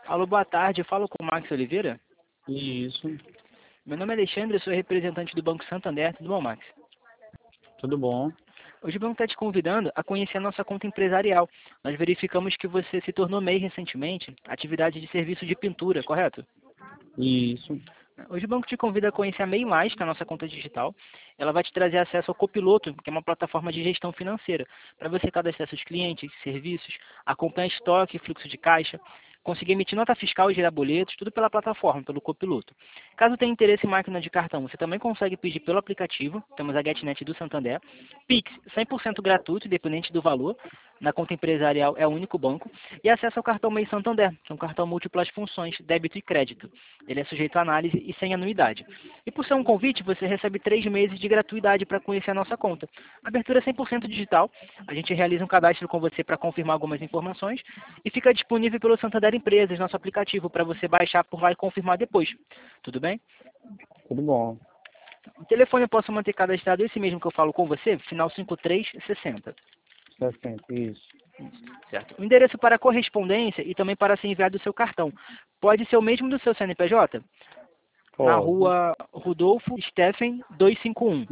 Alô, boa tarde. Eu falo com o Max Oliveira. Isso, Meu nome é Alexandre, eu sou representante do Banco Santander. Tudo bom, Max? tudo bom. Hoje o banco está te convidando a conhecer a nossa conta empresarial. Nós verificamos que você se tornou MEI recentemente, atividade de serviço de pintura, correto? Isso, Hoje o banco te convida a conhecer a MEI+, que é a nossa conta digital. Ela vai te trazer acesso ao Copiloto, que é uma plataforma de gestão financeira, para você cadastrar seus clientes, serviços, acompanhar estoque, fluxo de caixa, conseguir emitir nota fiscal e gerar boletos, tudo pela plataforma, pelo Copiloto. Caso tenha interesse em máquina de cartão, você também consegue pedir pelo aplicativo, temos a GetNet do Santander. Pix, 100% gratuito, independente do valor. Na conta empresarial é o único banco. E acesso ao cartão MEI Santander, que é um cartão múltiplas funções, débito e crédito. Ele é sujeito a análise e sem anuidade. E por ser um convite, você recebe 3 meses de gratuidade para conhecer a nossa conta. Abertura 100% digital. A gente realiza um cadastro com você para confirmar algumas informações e fica disponível pelo Santander Empresas, nosso aplicativo, para você baixar por lá e confirmar depois. Tudo bem? tudo bom. O telefone eu posso manter cadastrado esse mesmo que eu falo com você, final 5360. 60, isso. Certo. O endereço para correspondência e também para ser enviado o seu cartão. Pode ser o mesmo do seu CNPJ? Na Pode. rua Rudolfo Steffen 251.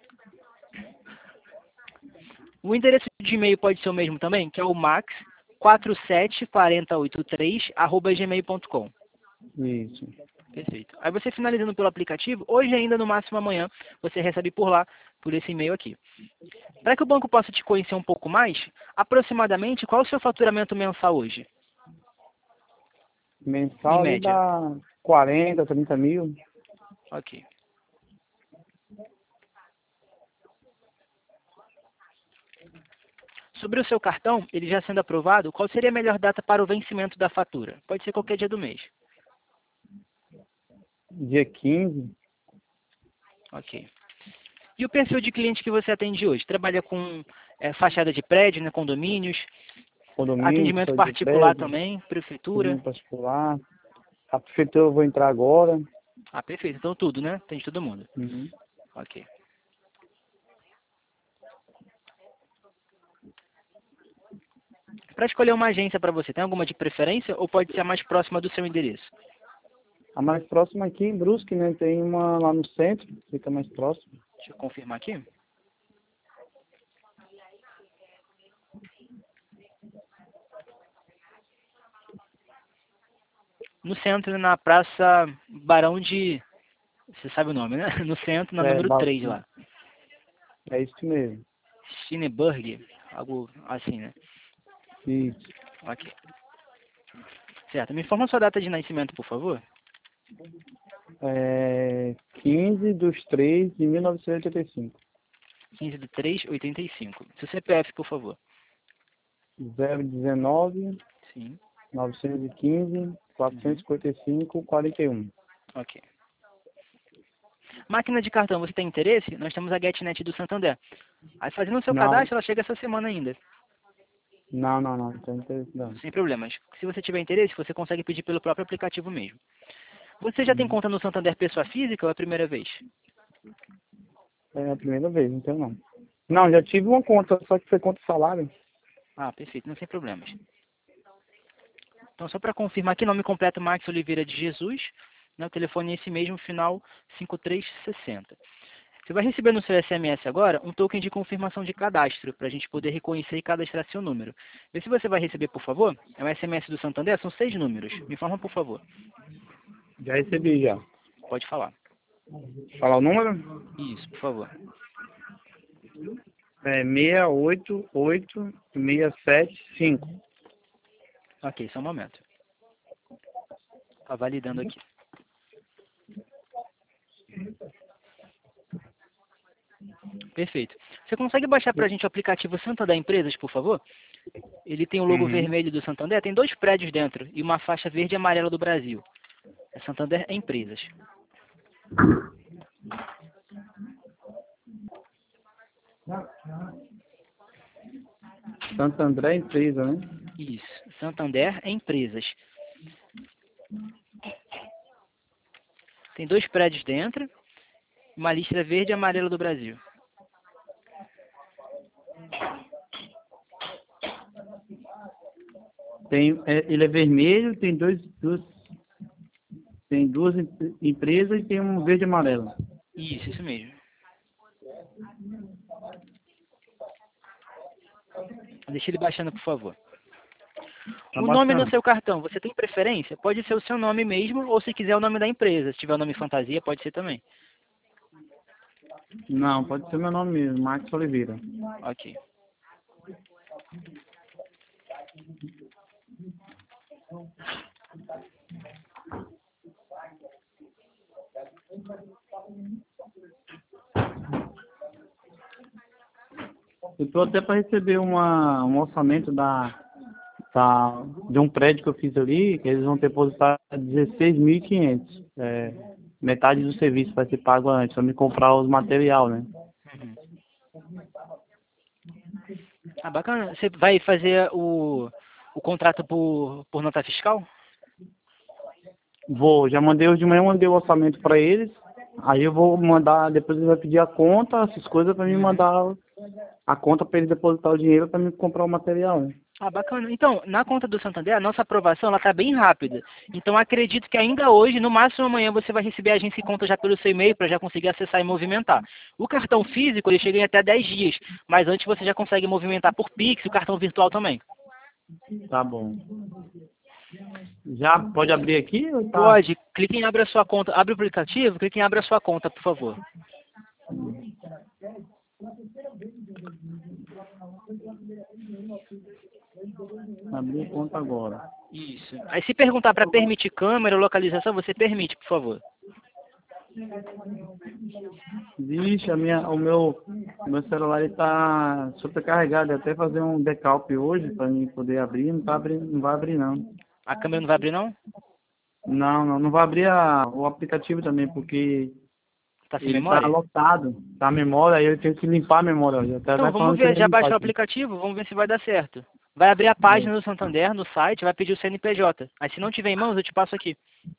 O endereço de e-mail pode ser o mesmo também, que é o max47483@gmail.com. Isso. Perfeito. Aí você finalizando pelo aplicativo, hoje ainda, no máximo amanhã, você recebe por lá, por esse e-mail aqui. Para que o banco possa te conhecer um pouco mais, aproximadamente, qual é o seu faturamento mensal hoje, em Mensal ali média? dá 40, 30 mil. Ok. Sobre o seu cartão, ele já sendo aprovado, qual seria a melhor data para o vencimento da fatura? Pode ser qualquer dia do mês. Dia 15, Ok. E o perfil de cliente que você atende hoje? Trabalha com fachada de prédio, né, condomínios, condomínio, atendimento pessoal de particular prédio, também, prefeitura? condomínio particular. A prefeitura eu vou entrar agora. Ah, perfeito. Então tudo, né? Atende todo mundo. Uhum. Ok. Para escolher uma agência para você, tem alguma de preferência ou pode ser a mais próxima do seu endereço? A mais próxima aqui em Brusque, né? Tem uma lá no centro, fica mais próximo. Deixa eu confirmar aqui. No centro, na Praça Barão de... Você sabe o nome, né? No centro, na É, número 3 lá. é isso mesmo. Schneeberg, algo assim, né? Isso. Ok. Certo. Me informa sua data de nascimento, por favor. 15/3/1985. 15/3/85. Seu CPF, por favor. 019 Sim. 915 Uhum. 455 41. Ok. Máquina de cartão, você tem interesse? Nós temos a GetNet do Santander. Aí fazendo o seu Não, cadastro, ela chega essa semana ainda. não tem interesse não. Sem problemas. Se você tiver interesse, você consegue pedir pelo próprio aplicativo mesmo. Você já tem Uhum. conta no Santander pessoa física ou é a primeira vez? É a primeira vez, então não. Não, já tive uma conta, só que foi conta salário. Ah, perfeito, não sem problemas. Então, só para confirmar aqui, nome completo Max Oliveira de Jesus, né, o telefone é esse mesmo, final 5360. Você vai receber no seu SMS agora um token de confirmação de cadastro, para a gente poder reconhecer e cadastrar seu número. Vê se você vai receber, por favor. É um SMS do Santander, são 6 números. Me informa, por favor. Já recebi já. Pode falar. Falar o número? Isso, por favor. É 688675. Ok, só um momento. Está validando aqui. Perfeito. Você consegue baixar para a gente o aplicativo Santander Empresas, por favor? Ele tem o logo Uhum. vermelho do Santander, tem 2 prédios dentro e uma faixa verde e amarela do Brasil. É Santander Empresas. Santo André Empresa, né? Isso, Santander Empresas. Tem 2 prédios dentro, uma listra verde e amarela do Brasil. Ele é vermelho, tem duas empresas e tem um verde e amarelo. Isso mesmo. Deixa ele baixando, por favor. Tá O nome baixando. no seu cartão, você tem preferência? Pode ser o seu nome mesmo, ou se quiser o nome da empresa. Se tiver o nome fantasia, pode ser também. Não, pode ser meu nome mesmo, Max Oliveira. Ok. Eu tô até para receber um orçamento de um prédio que eu fiz ali, que eles vão depositar 16.500. Metade do serviço vai ser pago antes, para me comprar os material, né? Uhum. Ah, bacana. Você vai fazer o contrato por nota fiscal? Já mandei hoje de manhã, mandei o orçamento para eles. Aí eu vou mandar, depois ele vai pedir a conta, essas coisas, para me mandar a conta para ele depositar o dinheiro para me comprar o material, né? Ah, bacana. Então, na conta do Santander, a nossa aprovação ela está bem rápida. Então, acredito que ainda hoje, no máximo amanhã, você vai receber a agência e conta já pelo seu e-mail para já conseguir acessar e movimentar. O cartão físico, ele chega em até 10 dias, mas antes você já consegue movimentar por Pix e o cartão virtual também. Tá bom. Já pode abrir aqui ou tá? Pode. Clique em Abre a sua conta. Abre o aplicativo, clique em Abre a sua conta, por favor. Abrir a conta agora. Isso. Aí se perguntar para permitir câmera ou localização, você permite, por favor. Vixe, o meu celular está sobrecarregado. Eu até fazer um decalp hoje para mim poder abrir. Não vai abrir não. A câmera não vai abrir, não? Não vai abrir o aplicativo também, porque Tá sem ele está memória? lotado. Tá a memória, aí eu tenho que limpar a memória. Já até Então, vai vamos falando que eu ver. vou Já limpar baixou o aqui. aplicativo? Vamos ver se vai dar certo. Vai abrir a página do Santander no site, vai pedir o CNPJ. Aí se não tiver em mãos, eu te passo aqui.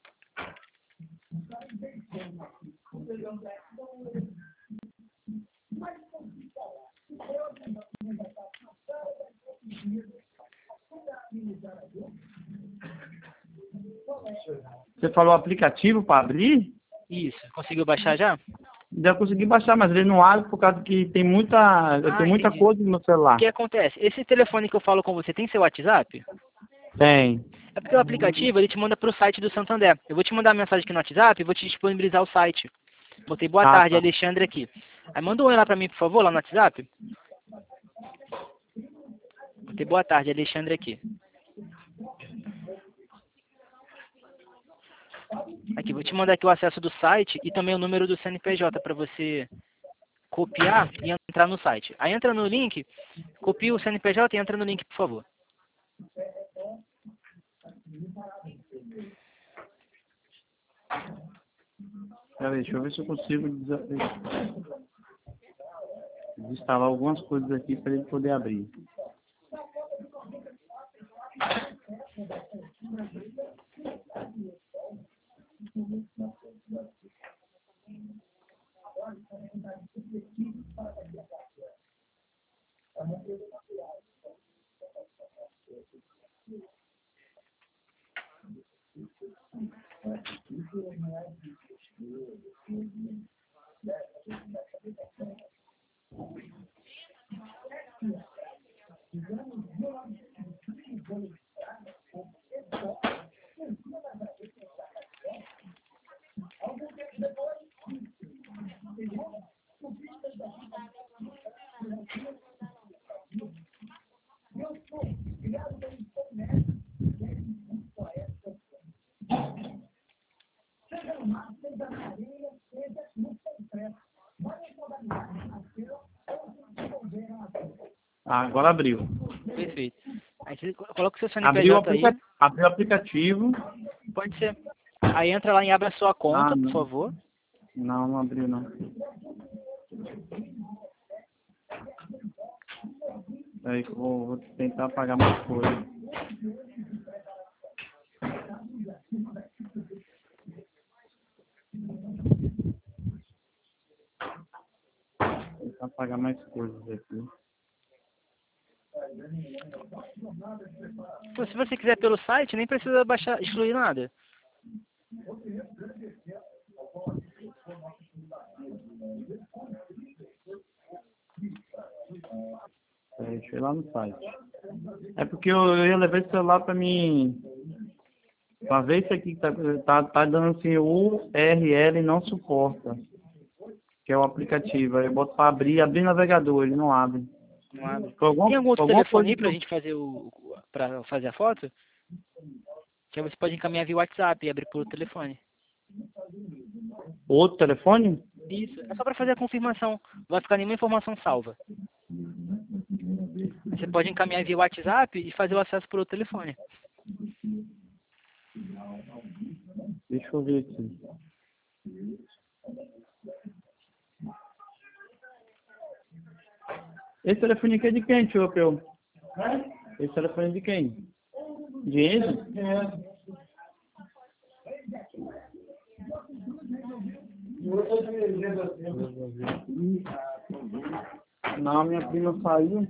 Você falou aplicativo para abrir? Isso. Conseguiu baixar já? Já consegui baixar, mas ele não abre por causa que eu tenho muita Entendi. coisa no O celular. que acontece? Esse telefone que eu falo com você tem seu WhatsApp? Tem. É porque o aplicativo ele te manda para o site do Santander. Eu vou te mandar uma mensagem aqui no WhatsApp e vou te disponibilizar o site. Botei boa Ah, tarde, tá. Alexandre aqui. Aí manda um oi lá para mim, por favor, lá no WhatsApp. Botei boa tarde, Alexandre aqui. Aqui, vou te mandar aqui o acesso do site e também o número do CNPJ para você copiar e entrar no site. Aí entra no link, copia o CNPJ e entra no link, por favor. Peraí, deixa eu ver se eu consigo desinstalar algumas coisas aqui para ele poder abrir. Ah, agora abriu. Perfeito. Aí você coloca o seu Abriu CNPJ aí, abriu o aplicativo. pode ser. Aí entra lá e abre a sua Ah, conta, por não. favor. Não abriu não. Aí que eu vou tentar pagar mais coisa. Tentar pagar mais coisas aqui. Então, se você quiser pelo site, nem precisa baixar, excluir nada. Deixa eu ir lá no site. É porque eu ia levar esse celular pra mim. Pra ver isso aqui que tá dando assim, o URL não suporta. Que é o aplicativo. Aí eu boto pra abrir navegador, ele não abre. Não abre. Por alguma, Tem algum outro por alguma telefone coisa aí que pra gente fazer pra fazer a foto? Que aí você pode encaminhar via WhatsApp e abrir por telefone. Outro telefone? Isso, é só para fazer a confirmação. Não vai ficar nenhuma informação salva. Você pode encaminhar via WhatsApp e fazer o acesso por outro telefone. Deixa eu ver aqui. Esse telefone aqui é de quem, tio Europeu? Esse telefone é de quem? De Enzo? Não, minha prima saiu.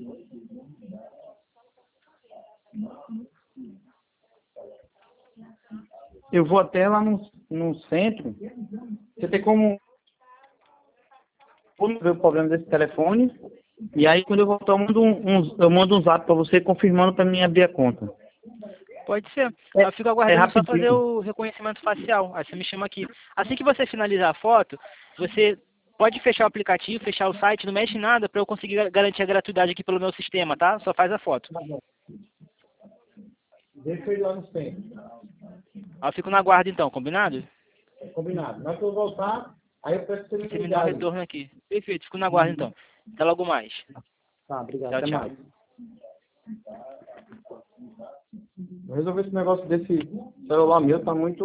Eu vou até lá no centro. Você tem como ver o problema desse telefone? E aí quando eu voltar eu mando um zap pra você confirmando pra mim abrir a conta. Pode ser. Eu fico aguardando só fazer rapidinho. o reconhecimento facial. Aí você me chama aqui. Assim que você finalizar a foto, você pode fechar o aplicativo, fechar o site, não mexe em nada para eu conseguir garantir a gratuidade aqui pelo meu sistema, tá? Só faz a foto. Deixa eu ir lá no centro. Eu fico na guarda então, combinado? Combinado. Na hora que eu voltar, aí eu peço que você Você me me dá um ligue. retorno aqui. Perfeito, fico na guarda então. Até logo mais. Tá, obrigado. Tchau, Até tchau. mais. Vou resolver esse negócio desse celular meu, tá muito